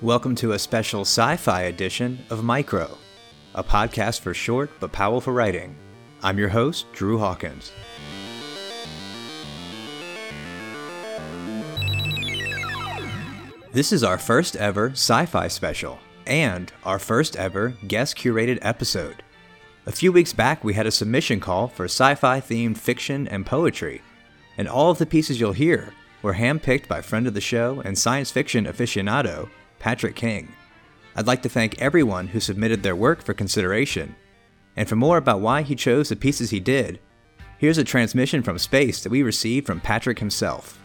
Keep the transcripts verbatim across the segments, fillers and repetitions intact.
Welcome to a special sci-fi edition of Micro, a podcast for short but powerful writing. I'm your host, Drew Hawkins. This is our first ever sci-fi special, and our first ever guest-curated episode. A few weeks back, we had a submission call for sci-fi themed fiction and poetry, and all of the pieces you'll hear were handpicked by friend of the show and science fiction aficionado, Patrick King. I'd like to thank everyone who submitted their work for consideration, and for more about why he chose the pieces he did, here's a transmission from space that we received from Patrick himself.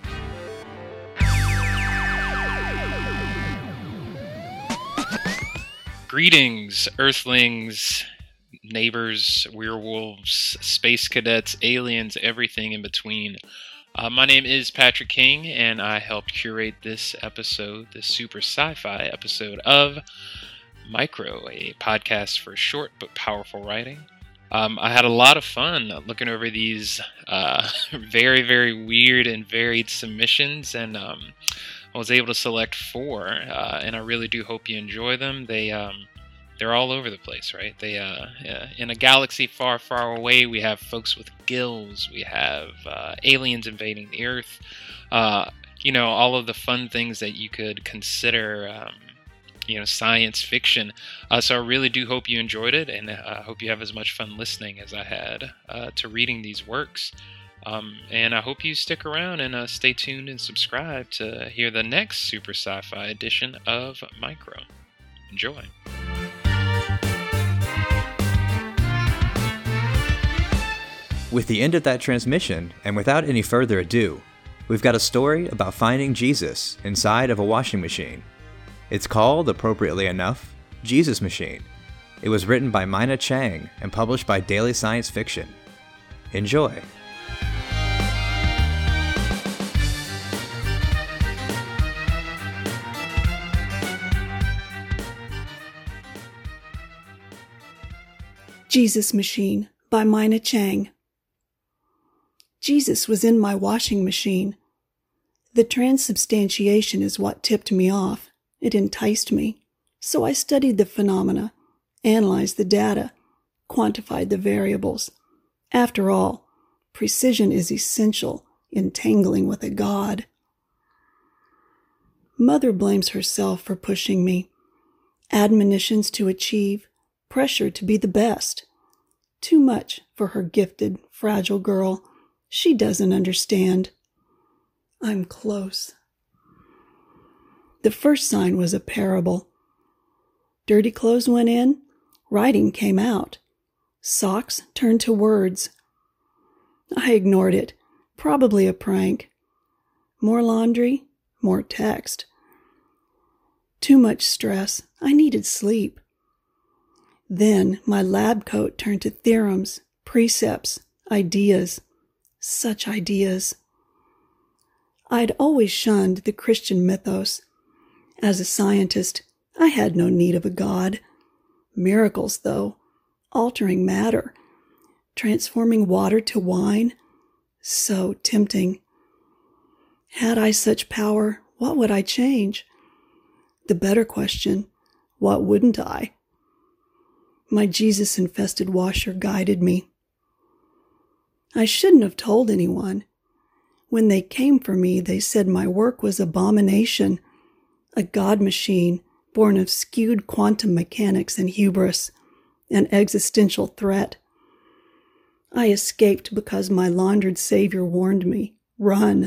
Greetings, Earthlings, neighbors, werewolves, space cadets, aliens, everything in between. Uh, my name is Patrick King, and I helped curate this episode, this super sci-fi episode of Micro, a podcast for short but powerful writing. Um, I had a lot of fun looking over these uh, very, very weird and varied submissions, and um, I was able to select four, uh, and I really do hope you enjoy them. They, um, they're all over the place, right? They, uh, in a galaxy far, far away, we have folks with gills, we have uh, aliens invading the Earth, uh, you know, all of the fun things that you could consider, um, you know, science fiction. Uh, so I really do hope you enjoyed it, and I uh, hope you have as much fun listening as I had uh, to reading these works. Um, and I hope you stick around and uh, stay tuned and subscribe to hear the next super sci-fi edition of Micro. Enjoy. With the end of that transmission, and without any further ado, we've got a story about finding Jesus inside of a washing machine. It's called, appropriately enough, Jesus Machine. It was written by Mina Chang and published by Daily Science Fiction. Enjoy. Jesus Machine by Mina Chang. Jesus was in my washing machine. The transubstantiation is what tipped me off. It enticed me. So I studied the phenomena, analyzed the data, quantified the variables. After all, precision is essential in tangling with a god. Mother blames herself for pushing me. Admonitions to achieve, pressure to be the best. Too much for her gifted, fragile girl. She doesn't understand. I'm close. The first sign was a parable. Dirty clothes went in, writing came out. Socks turned to words. I ignored it. Probably a prank. More laundry, more text. Too much stress. I needed sleep. Then my lab coat turned to theorems, precepts, ideas. Such ideas. I'd always shunned the Christian mythos. As a scientist, I had no need of a god. Miracles, though, altering matter, transforming water to wine, so tempting. Had I such power, what would I change? The better question, what wouldn't I? My Jesus-infested washer guided me. I shouldn't have told anyone. When they came for me, they said my work was abomination, a god machine born of skewed quantum mechanics and hubris, an existential threat. I escaped because my laundered savior warned me, run.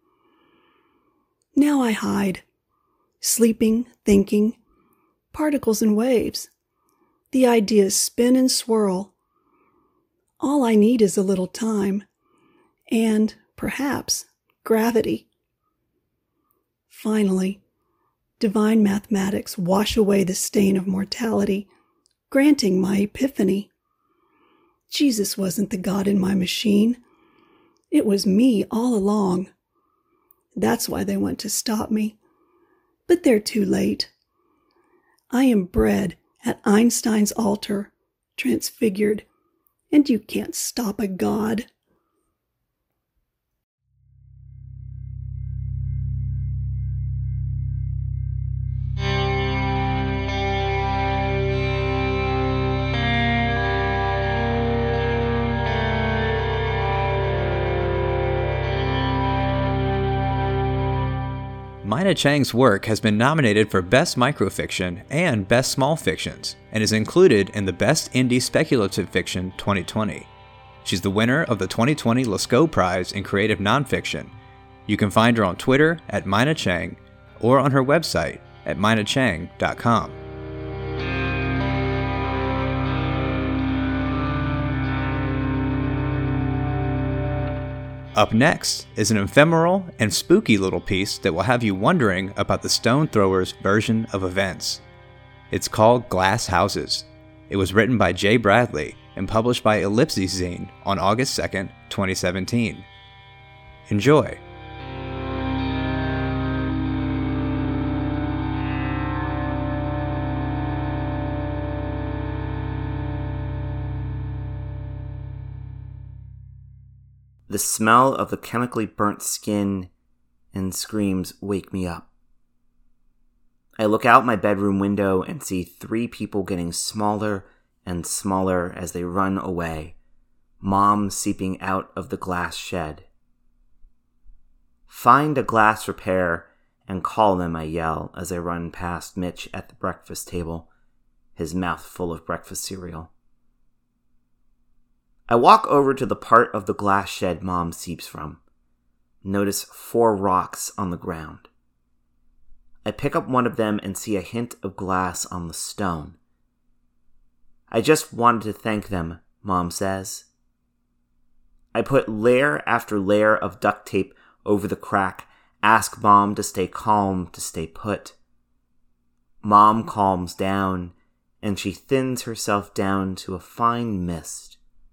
Now I hide, sleeping, thinking, particles and waves. The ideas spin and swirl. All I need is a little time, and, perhaps, gravity. Finally, divine mathematics wash away the stain of mortality, granting my epiphany. Jesus wasn't the God in my machine. It was me all along. That's why they want to stop me. But they're too late. I am bred at Einstein's altar, transfigured, and you can't stop a god. Mina Chang's work has been nominated for Best Microfiction and Best Small Fictions, and is included in the Best Indie Speculative Fiction twenty twenty. She's the winner of the twenty twenty Lascaux Prize in Creative Nonfiction. You can find her on Twitter at Mina Chang or on her website at mina chang dot com. Up next is an ephemeral and spooky little piece that will have you wondering about the Stone Throwers' version of events. It's called Glass Houses. It was written by Jay Bradley and published by Ellipses Zine on August second, twenty seventeen. Enjoy! The smell of the chemically burnt skin and screams wake me up. I look out my bedroom window and see three people getting smaller and smaller as they run away, Mom seeping out of the glass shed. Find a glass repair and call them, I yell as I run past Mitch at the breakfast table, his mouth full of breakfast cereal. I walk over to the part of the glass shed Mom seeps from. Notice four rocks on the ground. I pick up one of them and see a hint of glass on the stone. I just wanted to thank them, Mom says. I put layer after layer of duct tape over the crack, ask Mom to stay calm, to stay put. Mom calms down, and she thins herself down to a fine mist.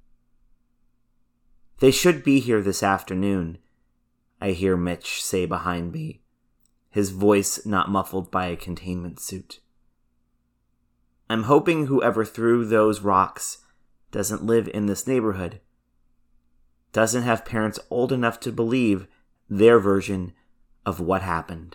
They should be here this afternoon, I hear Mitch say behind me, his voice not muffled by a containment suit. I'm hoping whoever threw those rocks doesn't live in this neighborhood, doesn't have parents old enough to believe their version of what happened.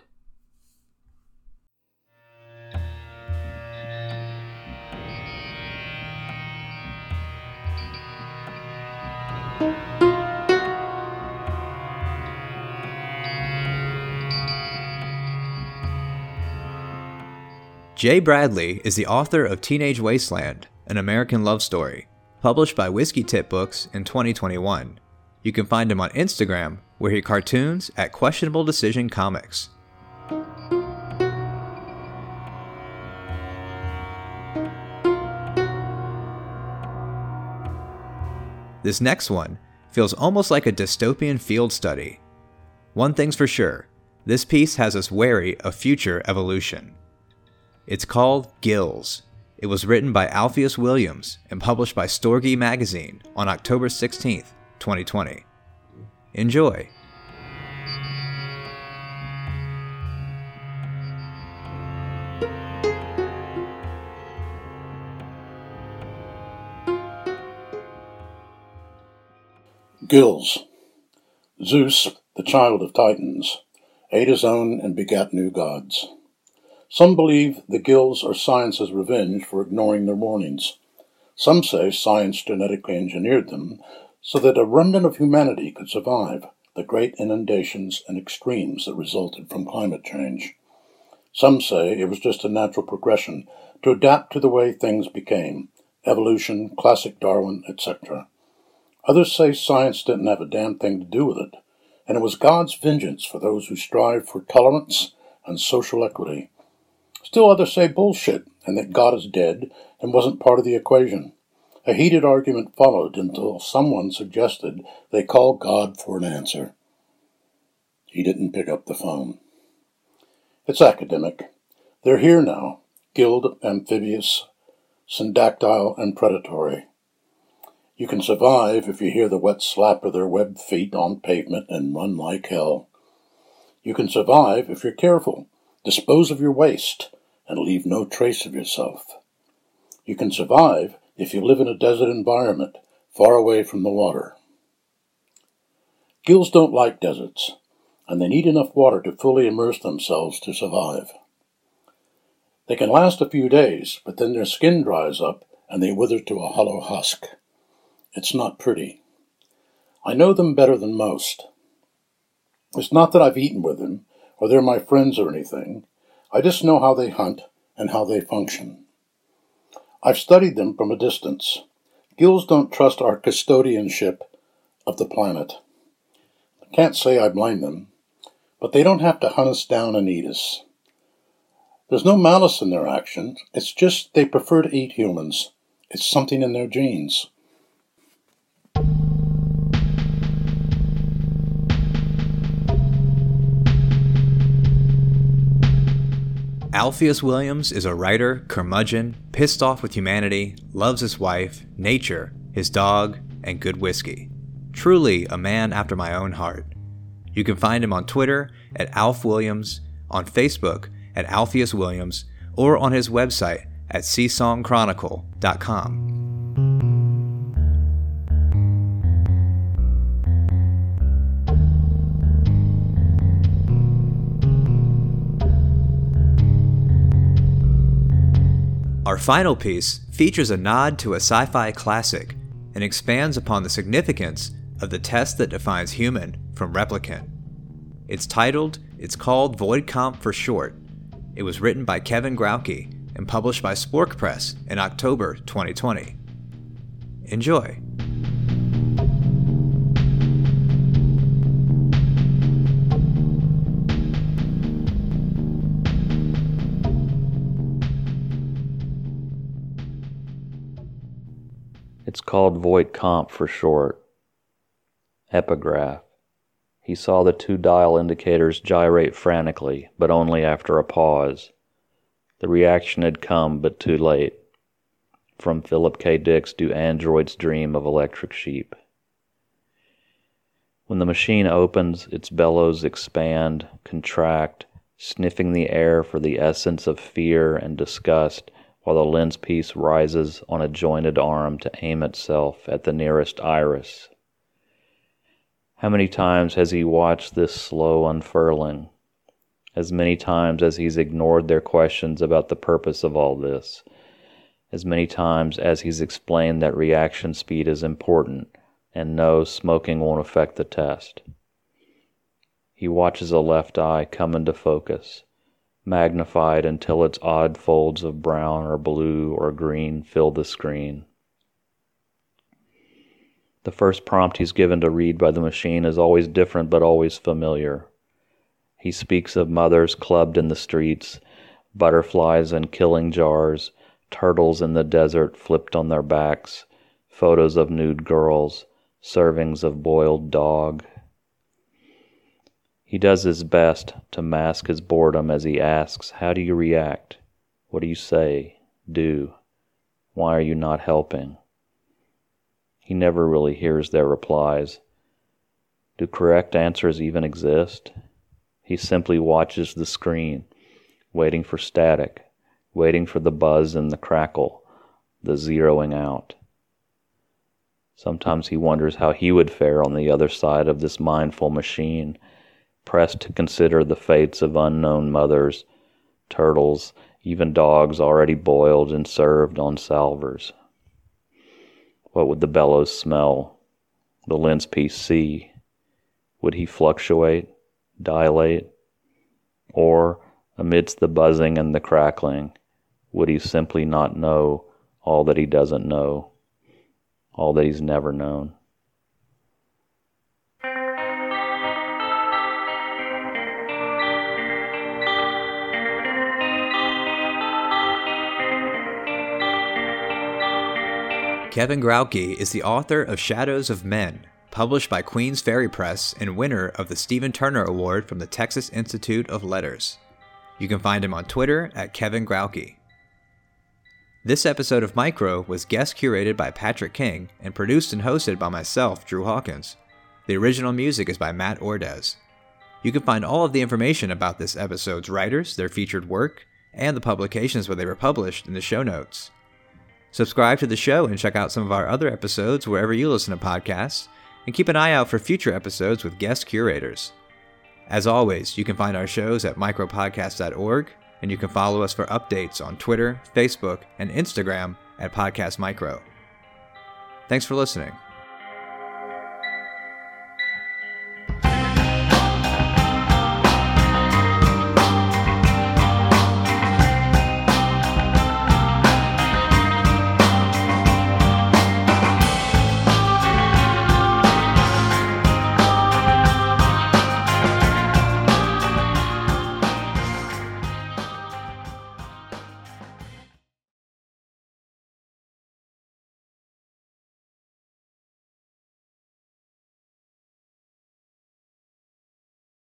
Jay Bradley is the author of Teenage Wasteland, an American love story, published by Whiskey Tip Books in twenty twenty-one. You can find him on Instagram, where he cartoons at Questionable Decision Comics. This next one feels almost like a dystopian field study. One thing's for sure, this piece has us wary of future evolution. It's called Gills. It was written by Alpheus Williams and published by Storgy Magazine on October sixteenth, twenty twenty. Enjoy. Gills. Zeus, the child of Titans, ate his own and begat new gods. Some believe the gills are science's revenge for ignoring their warnings. Some say science genetically engineered them so that a remnant of humanity could survive the great inundations and extremes that resulted from climate change. Some say it was just a natural progression to adapt to the way things became, evolution, classic Darwin, et cetera. Others say science didn't have a damn thing to do with it, and it was God's vengeance for those who strive for tolerance and social equity. Still others say bullshit, and that God is dead and wasn't part of the equation. A heated argument followed until someone suggested they call God for an answer. He didn't pick up the phone. It's academic. They're here now, gilled, amphibious, syndactyle, and predatory. You can survive if you hear the wet slap of their webbed feet on pavement and run like hell. You can survive if you're careful, dispose of your waste, and leave no trace of yourself. You can survive if you live in a desert environment, far away from the water. Gills don't like deserts, and they need enough water to fully immerse themselves to survive. They can last a few days, but then their skin dries up and they wither to a hollow husk. It's not pretty. I know them better than most. It's not that I've eaten with them, or they're my friends or anything. I just know how they hunt and how they function. I've studied them from a distance. Gills don't trust our custodianship of the planet. I can't say I blame them, but they don't have to hunt us down and eat us. There's no malice in their actions. It's just they prefer to eat humans. It's something in their genes. Alpheus Williams is a writer, curmudgeon, pissed off with humanity, loves his wife, nature, his dog, and good whiskey. Truly a man after my own heart. You can find him on Twitter at Alf Williams, on Facebook at Alpheus Williams, or on his website at sea song chronicle dot com. Our final piece features a nod to a sci-fi classic and expands upon the significance of the test that defines human from replicant. It's titled, it's called Void Comp for short. It was written by Kevin Grauke and published by Spork Press in October twenty twenty. Enjoy. It's called Void Comp for short. Epigraph. He saw the two dial indicators gyrate frantically, but only after a pause. The reaction had come, but too late. From Philip K. Dick's Do Androids Dream of Electric Sheep. When the machine opens, its bellows expand, contract, sniffing the air for the essence of fear and disgust, while the lens piece rises on a jointed arm to aim itself at the nearest iris. How many times has he watched this slow unfurling? As many times as he's ignored their questions about the purpose of all this. As many times as he's explained that reaction speed is important, and no, smoking won't affect the test. He watches a left eye come into focus, magnified until its odd folds of brown or blue or green fill the screen. The first prompt he's given to read by the machine is always different but always familiar. He speaks of mothers clubbed in the streets, butterflies in killing jars, turtles in the desert flipped on their backs, photos of nude girls, servings of boiled dog. He does his best to mask his boredom as he asks, how do you react? What do you say? Do? Why are you not helping? He never really hears their replies. Do correct answers even exist? He simply watches the screen, waiting for static, waiting for the buzz and the crackle, the zeroing out. Sometimes he wonders how he would fare on the other side of this mindful machine, pressed to consider the fates of unknown mothers, turtles, even dogs already boiled and served on salvers. What would the bellows smell? The lens piece see? Would he fluctuate, dilate? Or, amidst the buzzing and the crackling, would he simply not know all that he doesn't know, all that he's never known? Kevin Grauke is the author of Shadows of Men, published by Queens Ferry Press and winner of the Stephen Turner Award from the Texas Institute of Letters. You can find him on Twitter at Kevin Grauke. This episode of Micro was guest curated by Patrick King and produced and hosted by myself, Drew Hawkins. The original music is by Matt Ordez. You can find all of the information about this episode's writers, their featured work, and the publications where they were published in the show notes. Subscribe to the show and check out some of our other episodes wherever you listen to podcasts, and keep an eye out for future episodes with guest curators. As always, you can find our shows at micropodcast dot org, and you can follow us for updates on Twitter, Facebook, and Instagram at Podcast Micro. Thanks for listening.